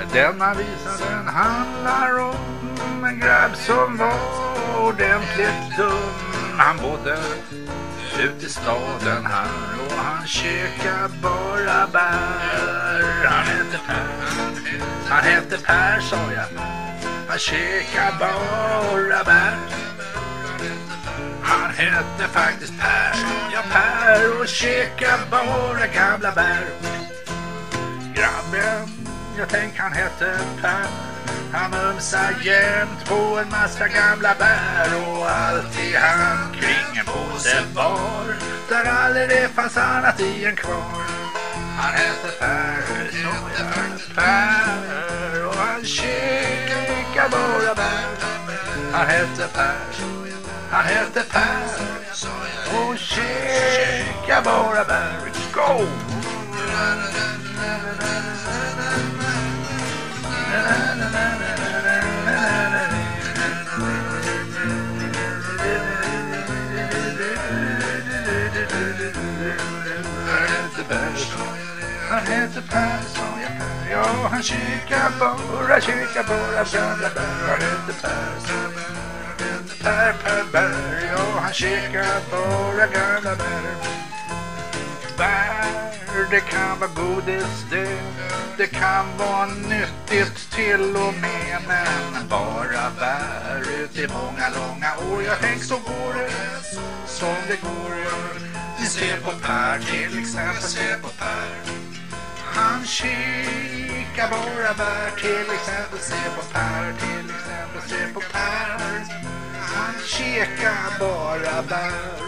Denna visa den handlar om en grabb som var ordentligt dum. Han bodde ute i staden här och han käkade bara bär. Han hette Per sa jag. Han käkade bara bär. Han hette faktiskt Per. Ja, Per och käkade bara gamla bär. Grabben, jag tänk han hette Per. Han mumsar jämt på en massa gamla bär. Och alltid han kring en påse var. Där aldrig det fanns annat i en kvar. Han hette Per, så jag Per. Och han käkade bara bär. Han hette Per. Han hette Per. Och käkade bara bär. Go! Han heter Per, sa jag Per. Ja, han kikar bara gamla bär. Han heter Per, Per bär. Ja, han kikar bara gamla bär. Bär, det kan vara godis det kan vara nyttigt till och med. Men bara bär ut i många långa år. Jag tänk så går det som det går. Vi ser på Per till exempel, ser på Per. Han kikar bara bär till exempel, ser på Per till exempel, ser på Per. Han kikar bara bär.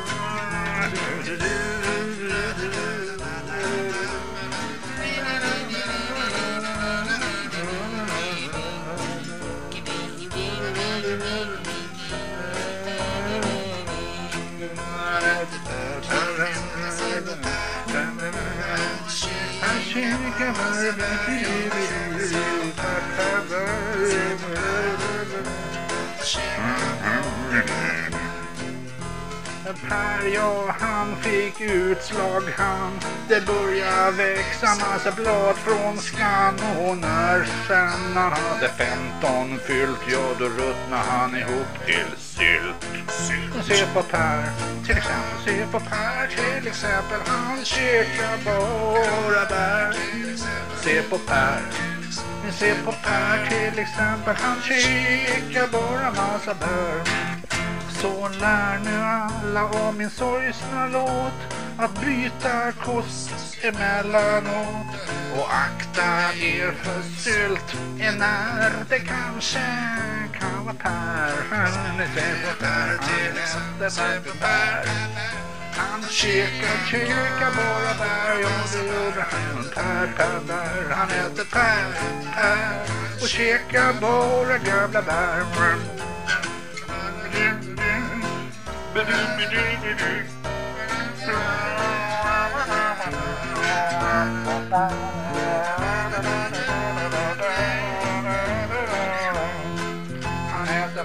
Per, ja, han fick utslag han. Det började växa massa blad från skan. Och när sen han hade 15 fyllt, ja då ruttnade han ihop till sylt. Se på Per till exempel, se på Per till exempel. Han käkar bara bär. Se på Per, se på Per till exempel. Han käkar bara massa bär. Så lär nu alla om min sorgsna låt att byta kost emellanåt. Och akta er för sylt när det kanske kan vara Per. Han ser på Per till exempel Per. Han käkar bara bär. Ja, det gjorde han. Per bär. Han heter Per och käkar bara gamla bär. Han heter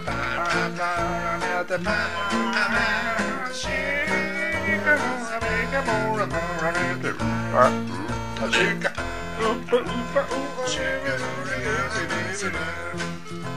Per.